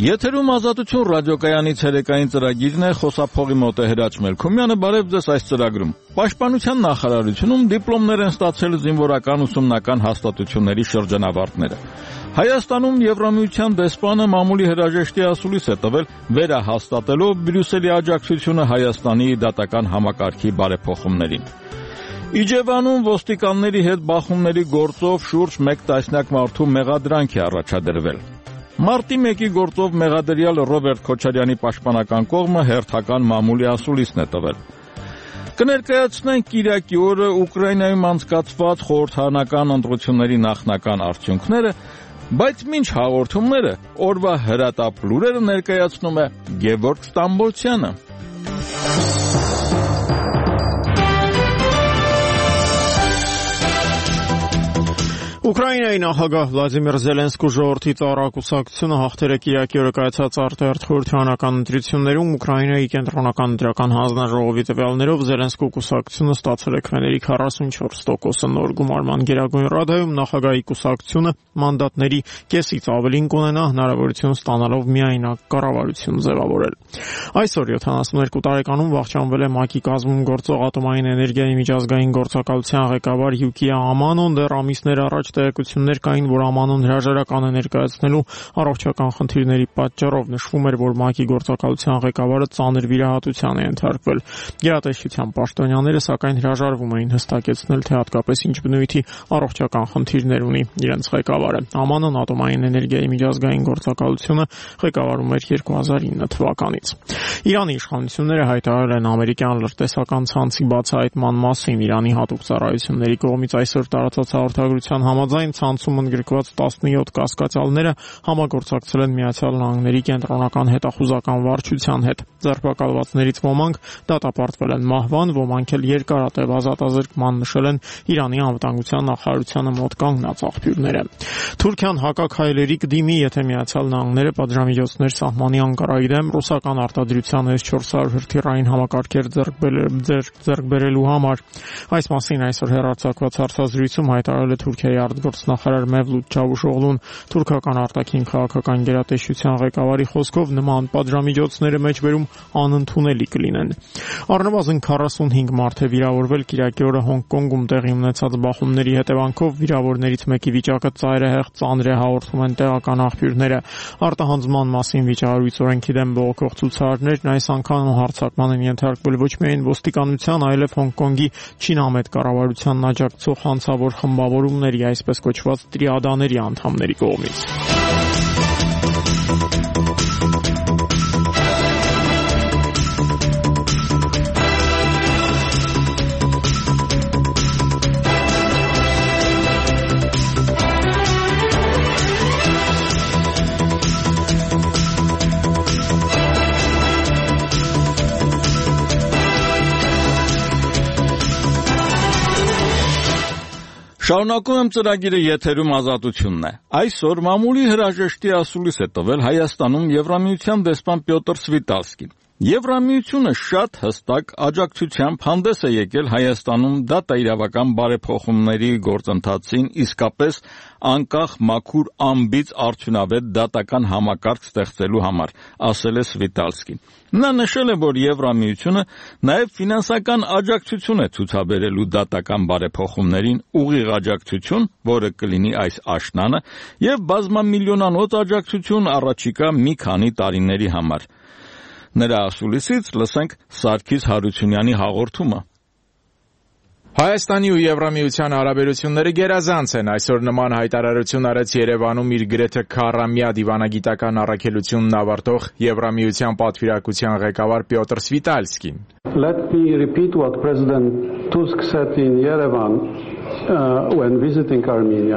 Եթերում Ազատություն ռադիոկայանի ցերեկային ծրագիրն է, խոսափողի մոտ է Հրաչ Մելքումյանը, բարև ձեզ այս ծրագրում։ Պաշտպանության նախարարությունում դիպլոմներ են ստացել զինվորական ուսումնական հաստատությունների շրջանավարտները։ Հայաստանում Եվրամիության դեսպանը մամուլի հրաժեշտի ասուլիս է տվել վերահաստատելով Բրյուսելի աջակցությունը Հայաստանի դատական համակարգի բարեփոխումներին։ Իջևանում ոստիկանների հետ բախումների գործով շուրջ 1 տասնյակ մարդու մեղադրանք է առաջադրվել։ Մարտի 1-ի գործով մեղադրյալ Ռոբերտ Քոչարյանի պաշտպանական կողմը հերթական մամուլի ասուլիսն է տվել։ Կներկայացնենք Կիրակի օրը Ուկրաինայում անցկացված խորհրդարանական ընտրությունների նախնական արդյունքները, բայց մինչ հաղորդումները օրվա հրատապ լուրերը ներկայացնում է Գևորգ Ստամբոլցյանը։ Ուկրաինայի նախագահ Վլադիմիր Զելենսկու ժողովրդի ծառայակուսակցությունը հաղթեր է Կիրակի օրը կայացած արտահերթ խորհրդարանական ընտրություններում Ուկրաինայի կենտրոնական ընտրական հանձնաժողովի տվյալներով Զելենսկու կուսակցությունը ստացել է քայլերի 44%-ը նոր գումարման Գերագույն Ռադայում նախագահի կուսակցությունը մանդատների կեսից ավելին կունենա հնարավորություն ստանալով միայնակ կառավարություն ձևավորել։ Այսօր 72 տարեկանում վախճանվել է ՄԱԿ-ի կազմում գործող ատոմային էներգիայի միջազգային գործակալության ղեկավար Յուկիա Ամանոն, դեռ ամիսներ առաջ տեղեկություններ կային, որ Ամանոն հրաժարական է ներկայացնելու առողջական խնդիրների պատճառով։ Նշվում էր, որ ՄԱԿ-ի գործակալության ղեկավարը ծանր վիրահատության է ենթարկվել։ Գերատեսչության պաշտոնյաները սակայն հրաժարվում էին հստակեցնել, թե հատկապես ինչ բնույթի առողջական խնդիրներ ունի իրենց ղեկավարը։ Ամանոն ատոմային էներգիայի միջազգային գործակալությունը ղեկավարում էր 2009 թվականից։ Իրանի իշխանությունները հայտարարել են ամերիկյան լրտեսական ցանցի բացահայտման մասին։ Իրանի հատուկ ծառայությունների կողմից այսօր տարածած հաղորդագրության համաձայն ցանցում ընդգրկված 17 կասկածյալները համագործակցել են Միացյալ Նահանգների կենտրոնական հետախուզական վարչության հետ։ Ձերբակալվածներից ոմանք դատապարտվել են մահվան, ոմանք էլ երկարատև ազատազրկման, նշել են Իրանի անվտանգության նախարարությանը մոտ կանգնած աղբյուրները։ Թուրքիան հակաքայլերի կդիմի, եթե Միացյալ Նահանգները պատժամիջոցներ սահմանի Անկարայի դեմ ռուսական արտադրության S-400 հրթիռային համակարգեր ձեռք բերելու համար։ Այս մասին այսօր հեռարձակված հարցազրույցում հայտարարել է Թուրքիայի արտգործնախարար Մևլութ Չավուշօղլուն։ Թուրքական արտաքին քաղաքական գերատեսչության ղեկավարի խոսքով նման պատժամիջոցները մեջբերում անընդունելի կլինեն։ Առնվազն 45 մարդ է վիրավորվել Կիրակի օրը Հոնկոնգում տեղի ունեցած բախումների հետևանքով։ Վիրավորներից մեկի վիճակը ծայրահեղ ծանր է, հաղորդում են տեղական աղբյուրները։ Արտահանձնման մասին վիճահարույց օրենքի դեմ բողոքող ցուցարարներն այս անգամ հարձակման են ենթարկվել ոչ միայն ոստիկանության, այլև Հոնկոնգի չինամետ կառավարությանն աջակցող հանցավոր խմբավորումների, այսպես կոչված տրիադաների անդամների կողմից։ Շարունակում եմ ծրագիրը, եթերում Ազատությունն է։ Այսօր մամուլի հրաժեշտի ասուլիս է տվել Հայաստանում Եվրամիության դեսպան Պյոտր Սվիտալսկին։ Եվրամիությունը շատ հստակ աջակցությամբ հանդես է եկել Հայաստանում դատաիրավական բարեփոխումների գործընթացին իսկապես անկախ, մաքուր, անբիծ, արդյունավետ դատական համակարգ ստեղծելու համար, ասել է Սվիտալսկին։ Նա նշել է, որ Եվրամիությունը նաև ֆինանսական աջակցություն է ցուցաբերելու դատական բարեփոխումներին, ուղիղ աջակցություն, որը կլինի այս աշնանը, եւ բազմամիլիոնանոց աջակցություն առաջիկա մի քանի տարիների համար։ Նրա ասուլիսից լսենք Սարգիս Հարությունյանի հաղորդումը։ Հայաստանի ու Եվրամիության հարաբերությունները գերազանց են։ Այսօր նման հայտարարություն արեց Երևանում իր գրեթե քառամյա դիվանագիտական առաքելությունն ավարտող Եվրամիության պատվիրակության ղեկավար Պյոտր Սվիտալսկին։ Let me repeat what President Tusk said in Yerevan when visiting Armenia.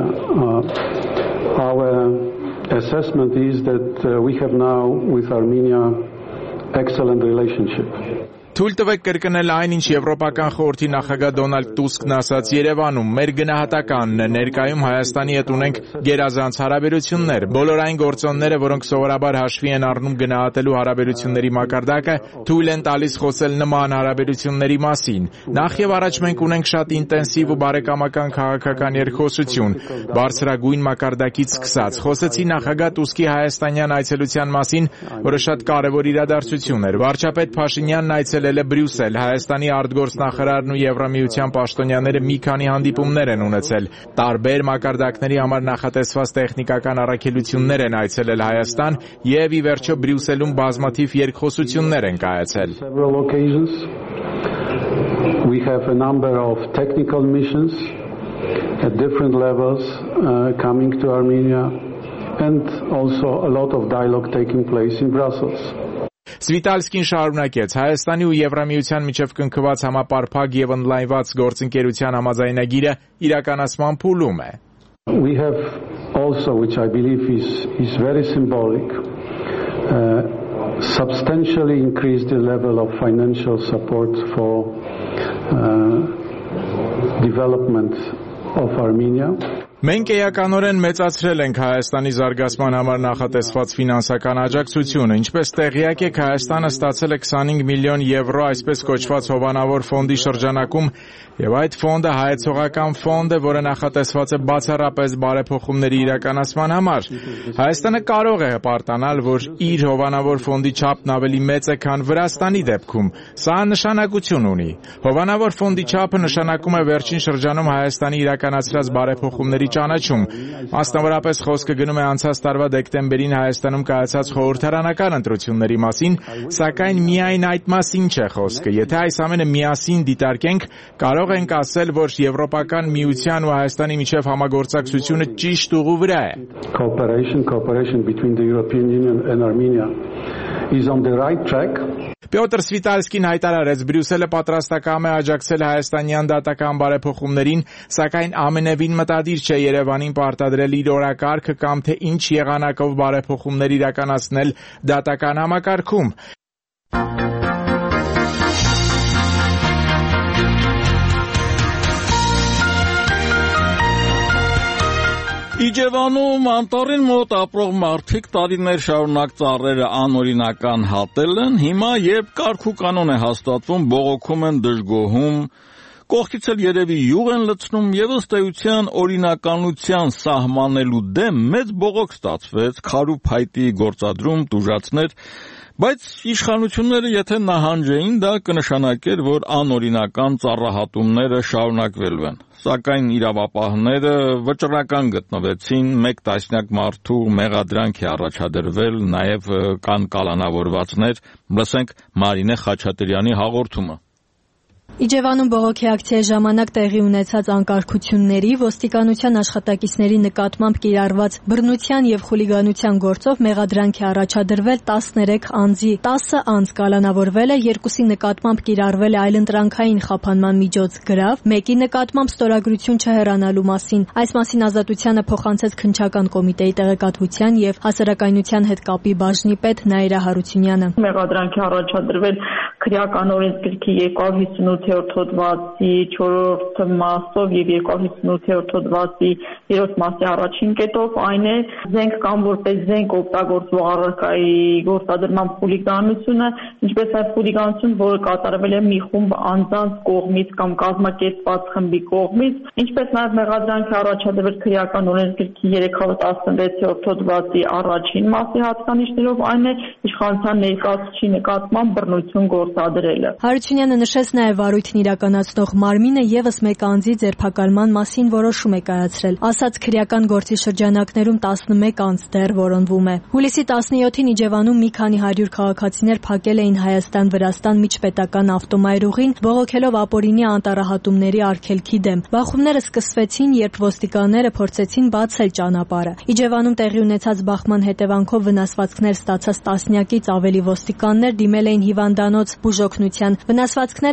Our assessment is that we have now with Armenia excellent relationship. Թույլ տվեք կրկնել այն, ինչ Եվրոպական խորհրդի նախագահ Դոնալդ Տուսկն ասաց Երևանում. մեր գնահատականն է ներկայում Հայաստանի հետ ունենք գերազանց հարաբերություններ։ Բոլոր այն գործոնները, որոնք սովորաբար հաշվի են առնում գնահատելու հարաբերությունների մակարդակը, թույլ են տալիս խոսել նման հարաբերությունների մասին։ Նախ եւ առաջ մենք ունենք շատ ինտենսիվ ու բարեկամական քաղաքական երկխոսություն, բարձրագույն մակարդակից սկսած։ Խոսեցի նախագահ Տուսկի հայաստանյան այցելության մասին, որը շատ կարևոր իրադարձություն էր։ Վարչապետ Փաշինյանն այցելել է Բրյուսել, Հայաստանի արտգործնախարարն ու Եվրամիության պաշտոնյաները մի քանի հանդիպումներ են ունեցել։ Տարբեր մակարդակների համար նախատեսված տեխնիկական առաքելություններ են այցելել Հայաստան եւ ի վերջո Բրյուսելում բազմաթիվ երկխոսություններ են կայացել։ We have a number of technical missions at different levels coming to Armenia and also a lot of dialogue taking place in Brussels. Սվիտալսկին շարունակեց. Հայաստանի ու Եվրամիության միջև կնքված համապարփակ եւ ընդլայնված գործընկերության համաձայնագիրը իրականացման փուլում է. We have also, which I believe is very symbolic, substantially increased the level of financial support for development of Armenia. Մենք էականորեն մեծացրել ենք Հայաստանի զարգացման համար նախատեսված ֆինանսական աջակցությունը, ինչպես տեղյակ եք, Հայաստանը ստացել է 25 միլիոն եվրո այսպես կոչված հովանավոր ֆոնդի շրջանակում, եւ այդ ֆոնդը հայեցողական ֆոնդ է, որը նախատեսված է բացառապես բարեփոխումների իրականացման համար։ Հայաստանը կարող է հպարտանալ, որ իր հովանավոր ֆոնդի չափն ավելի մեծ է, քան Վրաստանի դեպքում։ Սա նշանակություն ունի։ Հովանավոր ֆոնդի չափը նշանակում է վերջին շրջանում Հայաստանի իրականացրած բարեփոխումների ճանաչում։ Մասնավորապես խոսքը գնում է անցած տարվա դեկտեմբերին Հայաստանում կայացած խորհրդարանական ընտրությունների մասին, սակայն միայն այդ մասին չէ խոսքը։ Եթե այս ամենը միասին դիտարկենք, կարող ենք ասել, որ Եվրոպական միության ու Հայաստանի միջև համագործակցությունը ճիշտ ուղու վրա է։ Cooperation between the European Union and Armenia is on the right track. Պյոտր Սվիտալսկին հայտարարեց, Բրյուսելը պատրաստակամ է աջակցել հայաստանյան դատական բարեփոխումներին, սակայն ամենևին մտադիր չէ Երևանին պարտադրել իր օրակարգը կամ թե ինչ եղանակով բարեփոխումներ իրականացնել դատական համակարգում։ Իջևանում անտառին մոտ ապրող մարդիկ տարիներ շարունակ ծառերը անօրինական հատել են, հիմա երբ կարգ ու կանոն է հաստատվում, բողոքում են, դժգոհում, կողքից էլ երևի յուղ են լցնում եւ ըստ էության օրինականության սահմանելու դեմ մեծ բողոք ստացվեց, քարու փայտի գործադրում, տուժածներ, բայց իշխանությունները եթե նահանջեին, դա կնշանակեր, որ անօրինական ծառահատումները շարունակվելու են։ Սակայն իրավապահները վճռական գտնվեցին, 1 տասնյակ մարդու մեղադրանք է առաջադրվել, նաև կան կալանավորվածներ, լսենք Մարինե Խաչատրյանի հաղորդումը։ Իջևանում բողոքի ակցիայի ժամանակ տեղի ունեցած անկարգությունների, ոստիկանության աշխատակիցների նկատմամբ կիրառված բռնության եւ խուլիգանության գործով մեղադրանք է առաջադրվել 13 անձի, 10 անձ կալանավորվել է, 2-ի նկատմամբ կիրառվել է այլընտրանքային խափանման միջոց գրավ, 1-ի նկատմամբ ստորագրություն չհեռանալու մասին։ Այս մասին Ազատությանը փոխանցեց քննչական կոմիտեի տեղեկատվության եւ հասարակայնության հետ կապի բաժնի պետ Նաիրա Հարությունյանը։ Մեղադրանք է առաջադրվել քրեական օրենսգրքի 258-րդ հոդվածի 4-րդ մասով եւ 258-րդ հոդվածի 3-րդ մասի առաջին կետով, այն է զենք կամ որպես զենք օգտագործող առարկայի գործադրման խուլիգանությունը, ինչպես այլ խուլիգանություն, որը կատարվել է մի խումբ անձանց կողմից կամ կազմակերպված խմբի կողմից, ինչպես նաեւ մեղադրանք է առաջադրվել քրեական օրենսգրքի 316-րդ հոդվածի առաջին մասի հատկանիշներով, այն է իշխանության ներկայացուցիչի նկատմամբ բռնություն գործադրելը։ Հարությունյանը նշեց նաև վարույթն իրականացնող մարմինը եւս 1 անձի ձերբակալման մասին որոշում է կայացրել։ Ասաց քրեական գործի շրջանակներում 11 անձ դեռ որոնվում է։ Հուլիսի 17-ին Իջևանում մի քանի 100 քաղաքացիներ փակել էին Հայաստան-Վրաստան միջպետական ավտոմայրուղին, բողոքելով ապօրինի անտառահատումների արգելքի դեմ։ Բախումները սկսվեցին, երբ ոստիկանները փորձեցին բացել ճանապարհը։ Իջևանում տեղի ունեցած բախման հետևանքով վնասվածքներ ստացած տասնյակից ավելի ոստիկաններ դիմել էին հիվանդանոց բուժօգնության։ Վնասվածքները հասցվել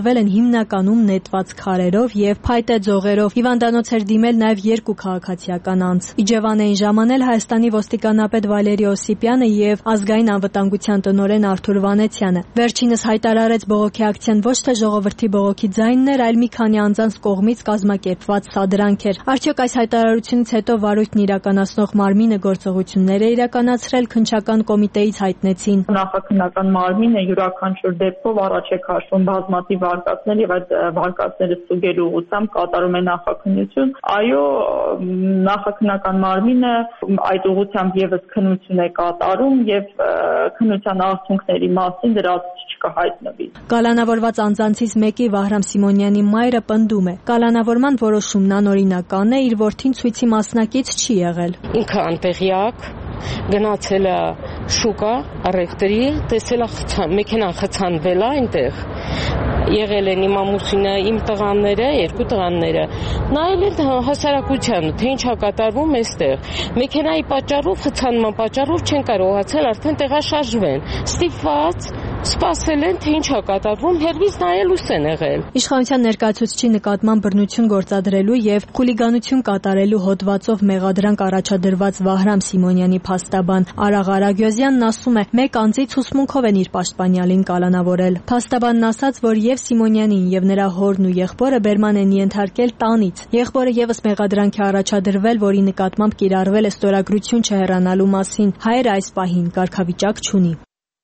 գրանցվել են հիմնականում նետված քարերով եւ փայտե ձողերով։ Հիվանդանոց էր դիմել նաեւ 2 քաղաքացիական անձ։ Իջևան էին ժամանել Հայաստանի ոստիկանապետ Վալերի Օսիպյանը եւ ազգային անվտանգության տնօրեն Արթուր Վանեցյանը։ Վերջինս հայտարարեց բողոքի ակցիան ոչ թե ժողովրդի բողոքի ձայնն էր, այլ մի քանի անձանց կողմից կազմակերպված սադրանք էր։ Արդյոք այս հայտարարությունից հետո վարույթն իրականացնող մարմինը գործողություններ է իրականացրել, քննչական կոմիտեից հայտնեցին։ Նախաքննական մարմինը յուրաքանչյուր դեպքով առաջ է քաշվում բազմաթիվ վարկածներ եւ այդ վարկածները ստուգելու ուղղությամբ կատարում է նախաքննություն։ Այո, նախաքննական մարմինը այդ ուղղությամբ եւս քննություն է կատարում եւ քննության արդյունքների մասին դրացուցիչ կհայտնվի։ Կալանավորված անձանցից մեկի Վահրամ Սիմոնյանի մայրը պնդում է. կալանավորման որոշումն անօրինական է, իր որդին ցույցի մասնակից չի եղել։ Ինքը անտեղյակ գնացել է շուկա առևտրի, տեսել է մեքենան խցանվել է այնտեղ։ Եղել են իմ ամուսինը, իմ տղաները, 2 տղաները։ Նայել են հասարակությանը, թե ինչ է կատարվում այստեղ։ Մեքենայի պատճառով, խցանման պատճառով չեն կարողացել արդեն տեղաշարժվեն։ Ստիպված սպասել են, թե ինչ է կատարվում, հերվից նայելուց են եղել։ Իշխանության ներկայացուցչի նկատմամբ բռնություն գործադրելու եւ խուլիգանություն կատարելու հոդվածով մեղադրանք առաջադրված Վահրամ Սիմոնյանի փաստաբան Արաղ Արագյոզյանն ասում է, մեկ անձից ուսմունքով են իր պաշտպանյալին կալանավորել։ Փաստաբանն ասաց, որ եւ Սիմոնյանին եւ նրա հորն ու եղբորը բերման են ենթարկել տանից։ Եղբորը եւս մեղադրանք է առաջադրվել, որի նկատմամբ կիրառվել է ստորագրություն չհեռանալու մասին։ Հայրը այս պահին կարգավիճակ չունի։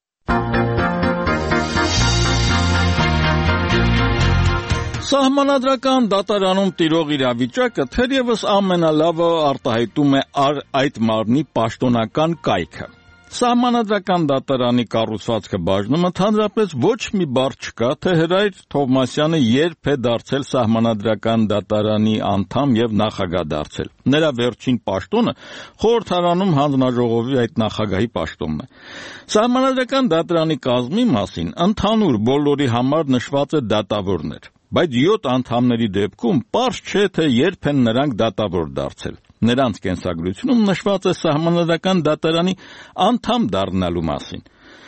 Սահմանադրական դատարանում տիրող իրավիճակը թերևս ամենալավը արտահայտում է այդ մարմնի պաշտոնական կայքը։ Սահմանադրական դատարանի կառուցվածքը բաժնում ընդհանրապես ոչ մի բառ չկա, թե Հրայր Թովմասյանը երբ է դարձել Սահմանադրական դատարանի անդամ եւ նախագահ դարձել։ Նրա վերջին պաշտոնը խորհրդարանում հանձնաժողովի այդ նախագահի պաշտոնն է։ Սահմանադրական դատարանի կազմի մասին ընդհանուր բոլորի համար նշված է դատավորներ, բայց 7 անդամների դեպքում պարզ չէ, թե երբ են նրանք դատավոր դարձել։ Նրանց կենսագրությունում նշված է Սահմանադրական դատարանի անդամ դառնալու մասին։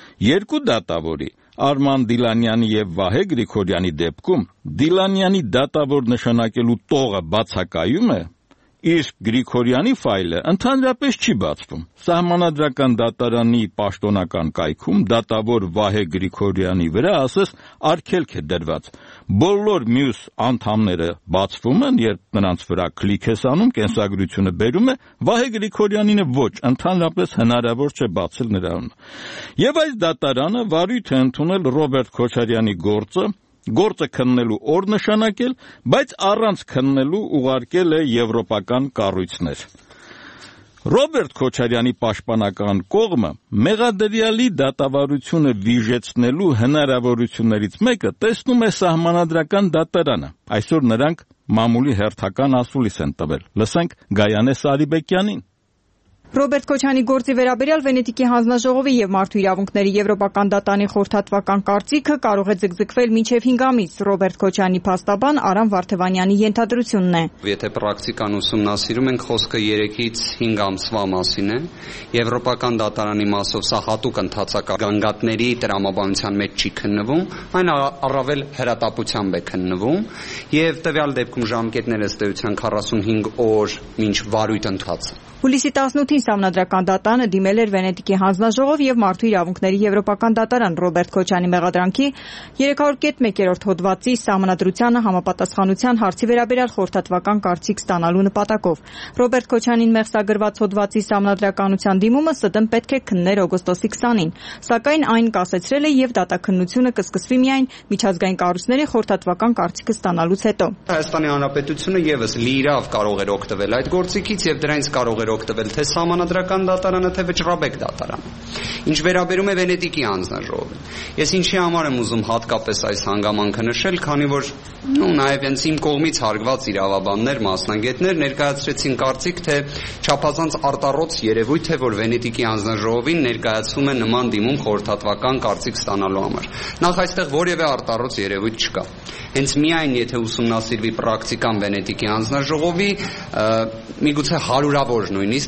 2 դատավորի Արման Դիլանյանի եւ Վահե Գրիգորյանի դեպքում Դիլանյանի դատավոր նշանակելու տողը բացակայում է, իսկ Գրիգորյանի ֆայլը ընդհանրապես չի բացվում։ Սահմանադրական դատարանի պաշտոնական կայքում դատավոր Վահե Գրիգորյանի վրա ասես արգելք է դրված։ Բոլոր մյուս անդամները բացվում են, երբ նրանց վրա քլիք ես անում, կենսագրությունը բերում է, Վահե Գրիգորյանինը ոչ, ընդհանրապես հնարավոր չէ բացել նրա անունը։ Եվ այս դատարանը վարույթ է ընդունել Ռոբերտ Քոչարյանի գործը քննելու օր նշանակել, բայց առանց քննելու ուղարկել է եվրոպական կառույցներ։ Ռոբերտ Քոչարյանի պաշտպանական կողմը մեղադրյալի դատավարությունը վիժեցնելու հնարավորություններից մեկը տեսնում է Սահմանադրական դատարանը։ Այսօր նրանք մամուլի հերթական ասուլիս են տվել։ Լսենք Գայանե Սարիբեկյանին։ Ռոբերտ Քոչարյանի գործի վերաբերյալ Վենետիկի հանձնաժողովի եւ Մարդու իրավունքների Եվրոպական դատարանի խորհրդատվական կարծիքը կարող է ձգձգվել մինչեւ 5 ամիս։ Ռոբերտ Քոչարյանի փաստաբան Արամ Վարդևանյանի ենթադրությունն է։ Եթե պրակտիկան ուսումնասիրում ենք, խոսքը 3-ից 5 ամսվա մասին է։ Եվրոպական դատարանի մասով սա հատուկ ընթացակարգների տրամաբանության մեջ չի քննվում, այն առավել հրատապությամբ է քննվում եւ տվյալ դեպքում ժամկետները ըստ էության 45 օր մինչ վարույթ ընթացը։ Հուլիսի 18-ին Սահմանադրական դատարանը դիմել էր Վենետիկի հանձնաժողով եւ Մարդու իրավունքների Եվրոպական դատարան Ռոբերտ Քոչարյանի մեղադրանքի 300.1 հոդվածի սահմանադրությանը համապատասխանության հարցի վերաբերյալ խորհրդատվական կարծիք ստանալու նպատակով։ Ռոբերտ Քոչարյանին մեղսագրված հոդվածի սահմանադրականության դիմումը ՍԴՄ պետք է քններ օգոստոսի 20-ին, սակայն այն կասեցրել է եւ դատաքննությունը կսկսվի միայն միջազգային կառույցների խորհրդատվական կարծիքը ստանալուց հետո։ Հայաստանի Հանրապետությունը եւս լիիրավ կարող էր օգտվել այդ գործիքից եւ դրանից կարող էր օգտվել թե Սահմանադրական դատարանը, թե Վճռաբեկ դատարանը։ Ինչ վերաբերում է Վենետիկի հանձնաժողովին, ես ինչի համար եմ ուզում հատկապես այս հանգամանքը նշել, քանի որ նաև հենց իմ կողմից հարգված իրավաբաններ, մասնագետներ ներկայացրեցին կարծիք, թե չափազանց արտառոց երևույթ է, որ Վենետիկի հանձնաժողովին ներկայացվում է նման դիմում խորհրդատվական կարծիք ստանալու համար։ Նախ այստեղ որևէ արտառոց երևույթ չկա։ Հենց միայն եթե ուսումնասիրվի պրակտիկան Վենետիկի հանձնաժողովի, միգուցե հարյուրավոր նույնիսկ դիմումներ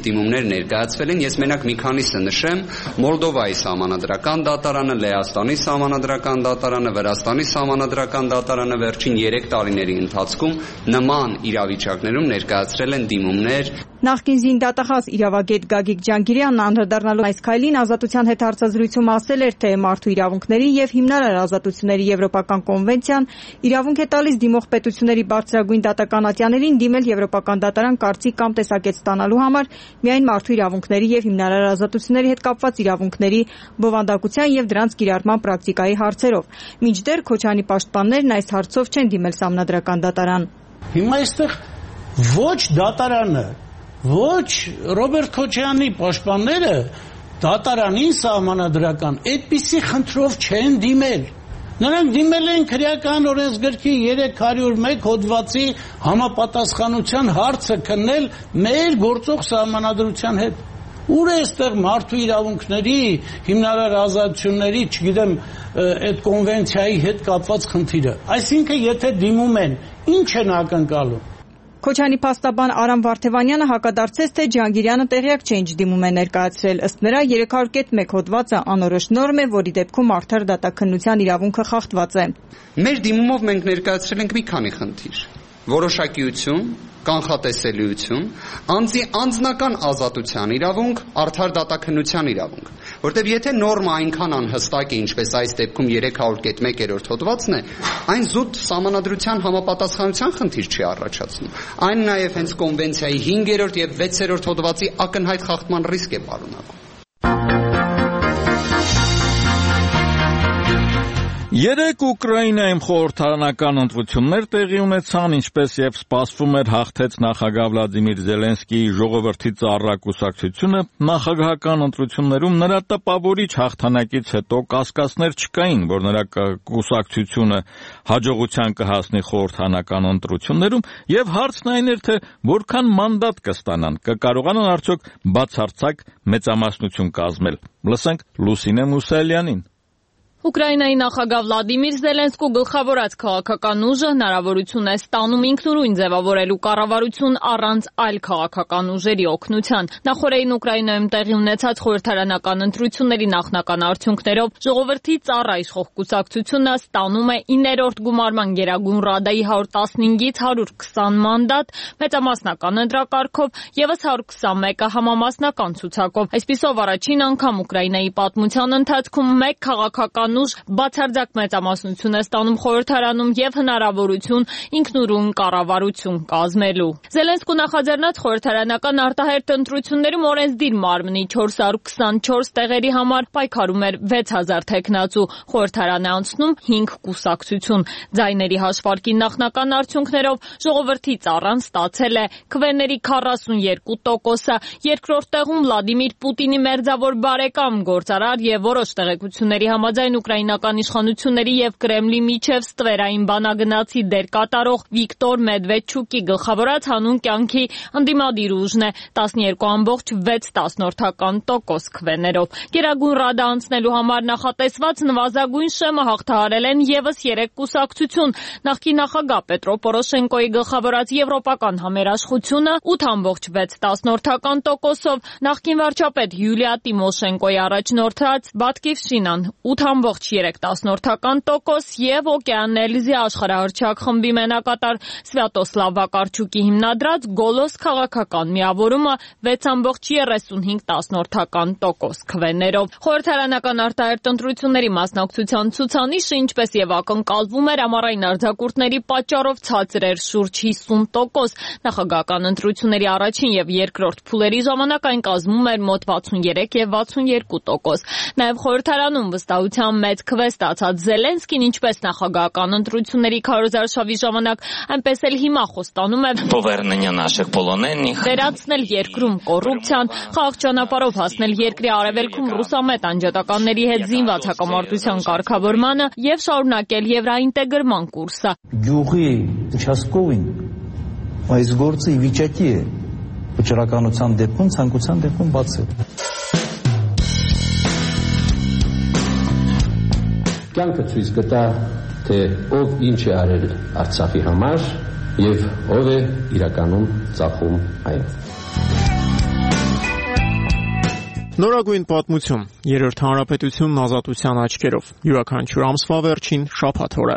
ներկայացվել են, ես մենակ մի քանիսը նշեմ, Մոլդովայի սահմանադրական դատարանը, Լեհաստանի սահմանադրական դատարանը, Վրաստանի սահմանադրական դատարանը վերջին 3 տարիների ընթացքում նման իրավիճակներում ներկայացրել են դիմումներ։ Նախկին զինդատախազ իրավագետ Գագիկ Ջանգիրյանն անդրադառնալով այս քայլին ազատության հետ հարցազրույցում ասել էր, թե մարդու իրավունքների եւ հիմնարար ազատությունների եվրոպական կոնվենցիան իրավունք է տալիս դիմող պետությունների բարձրագույն դատական ատյաներին դիմել եվրոպական դատարան կարծիք կամ տեսակետ ստանալու համար միայն մարդու իրավունքների եւ հիմնարար ազատությունների հետ կապված իրավունքների բովանդակության եւ դրանց կիրառման պրակտիկայի հարցերով։ Մինչդեռ Քոչանի պաշտպաններն այս հարցով չեն դիմել սահմանադրական դատարան։ Հիմա այստեղ ոչ դատարանը, ոչ Ռոբերտ Քոչյանի պաշտպանները դատարանին սահմանադրական այդպիսի խնդրով չեն դիմել։ Նրանք դիմել են քրեական օրենսգրքի 301 հոդվածի համապատասխանության հարցը քննել մեր գործող սահմանադրության հետ։ Ուր է այստեղ մարդու իրավունքների, հիմնարար ազատությունների, չգիտեմ, այդ կոնվենցիայի հետ կապված խնդիրը։ Այսինքն, եթե դիմում են, ինչ են ակնկալում։ Քոչանի փաստաբան Արամ Վարդևանյանը հակադարձեց, թե Ջանգիրյանը տեղյակ չէ ինչ դիմում է ներկայացրել։ Ըստ նրա 301 հոդվածը անորոշ նորմ է, որի դեպքում արդար դատաքննության իրավունքը խախտված է։ Մեր դիմումով մենք ներկայացրել ենք մի քանի խնդիր։ Որոշակիություն, կանխատեսելիություն, անձի անձնական ազատության իրավունք, արդար դատաքննության իրավունք, որտեղ եթե նորմը այնքան անհստակ է, ինչպես այս դեպքում 301 հոդվածն է, այն զուտ սահմանադրության համապատասխանության խնդիր չի առաջացնում։ Այն նաև հենց կոնվենցիայի 5-րդ եւ 6-րդ հոդվածի ակնհայտ խախտման ռիսկ է պարունակում։ Երեք Ուկրաինայում խորհրդարանական ընտրություններ տեղի ունեցան, ինչպես եւ սպասվում էր, հաղթեց նախագահ Վլադիմիր Զելենսկիի ժողովրդի ծառա կուսակցությունը, նախագահական ընտրություններում նրա տպավորիչ հաղթանակից հետո կասկածներ չկային, որ նրա կուսակցությունը հաջողության կհասնի խորհրդարանական ընտրություններում, եւ հարցն այն էր, թե որքան մանդատ կստանան, կկարողանան արդյոք բացարձակ մեծամասնություն կազմել։ Լսենք Լուսինե Մուսալյանին։ Ուկրաինայի նախագահ Վլադիմիր Զելենսկու գլխավորած քաղաքական ուժը հնարավորություն է ստանում ինքնուրույն ձևավորելու կառավարություն առանց այլ քաղաքական ուժերի օգնության։ Նախորդին Ուկրաինայում տեղի ունեցած խորհրդարանական ընտրությունների նախնական արդյունքներով ժողովրդի ծառա իշխող կուսակցությունը ստանում է 9-րդ գումարման Գերագույն Ռադայի 115-ից 120 մանդատ, մեծամասնական ընտրակարգով եւս 121-ը համամասնական ցուցակով։ Այսպիսով առաջին անգամ Ուկրաինայի պատմության ընթացքում մեկ քաղաքական ուժ բացարձակ մեծամասնություն է ստանում խորհրդարանում եւ հնարավորություն ինքնուրույն կառավարություն կազմելու։ Զելենսկու նախաձեռնած խորհրդարանական արտահերթ ընտրություններում օրենսդիր մարմնի 424 տեղերի համար պայքարում էր 6000 տեխնացու, խորհրդարան է անցնում 5 կուսակցություն։ Ձայների հաշվարկի նախնական արդյունքներով ժողովրդի ծառան ստացել է քվեների 42%-ը, երկրորդ տեղում Վլադիմիր Պուտինի մերձավոր բարեկամ գործարար եւ որոշ տեղեկությունների համաձայն ուկրաինական իշխանությունների եւ Կրեմլի միջև ստվերային բանագնացի դեր կատարող Վիկտոր Մեդվեդչուկի գլխավորած հանուն կյանքի ընդդիմադիր ուժն է 12.6% քվեներով։ Գերագույն Ռադա անցնելու համար նախատեսված նվազագույն շեմը հաղթահարել են եւս 3 կուսակցություն։ Նախկին նախագահ Պետրո Պորոշենկոյի գլխավորած Եվրոպական համերաշխությունը 8.6%-ով, նախկին վարչապետ Յուլիա Տիմոշենկոյի առաջնորդած Բատկիվշինան 8.3% եւ Օկեանելիզի աշխարհահռչակ խմբի մենակատար Սվյատոսլավ Վակարչուկի հիմնադրած Գոլոս քաղաքական միավորումը 6.35% քվեներով։ Խորհրդարանական արտահերթ ընտրությունների մասնակցության ցուցանիշը, ինչպես եւ ակնկալվում էր, ամառային արձակուրդների պատճառով ցածր էր շուրջ 50%։ Նախագահական ընտրությունների առաջին եւ երկրորդ փուլերի ժամանակ այն կազմում էր մոտ 63 եւ 62%։ Նաեւ խորհրդարանում վստահության մեծ քվե ստացած Զելենսկին, ինչպես նախագահական ընտրությունների քարոզարշավի ժամանակ, այնպես էլ հիմա խոստանում է վերացնել երկրում կոռուպցիան, խաղաղ ճանապարհով հասնել երկրի արևելքում ռուսամետ անջատականների հետ զինված հակամարտության կարգավորմանը եւ շարունակել եվրաինտեգրման կուրսը։ Գյուղի участковին այս գործը ի վիճակի է վճռականության դեպքում, ցանկության դեպքում բացել։ Կյանքը ցույց կտա, թե ով ինչ է արել Արցախի համար եւ ով է իրականում ծախում այն։ Նորագույն պատմություն, երրորդ հանրապետությունն ազատության աչքերով, յուրաքանչյուր ամսվա վերջին շաբաթ օրը։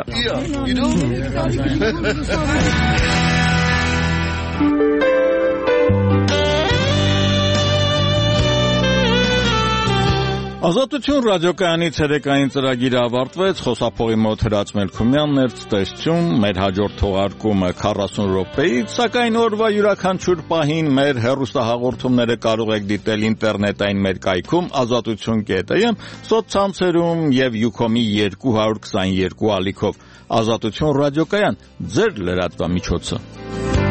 Ազատություն ռադիոկայանի ցերեկային ծրագիրը ավարտվեց, խոսափողի մոտ Հրաչ Մելքումյանն էր ցտեսություն, մեր հաջորդ թողարկումը 40 րոպեից, սակայն օրվա յուրաքանչյուր պահին մեր հեռուստահաղորդումները կարող եք դիտել ինտերնետային մեր կայքում azatutun.am, սոցցանցերում եւ Ucom-ի 222 ալիքով։ Ազատություն ռադիոկայան, ձեր լրատվամիջոցը։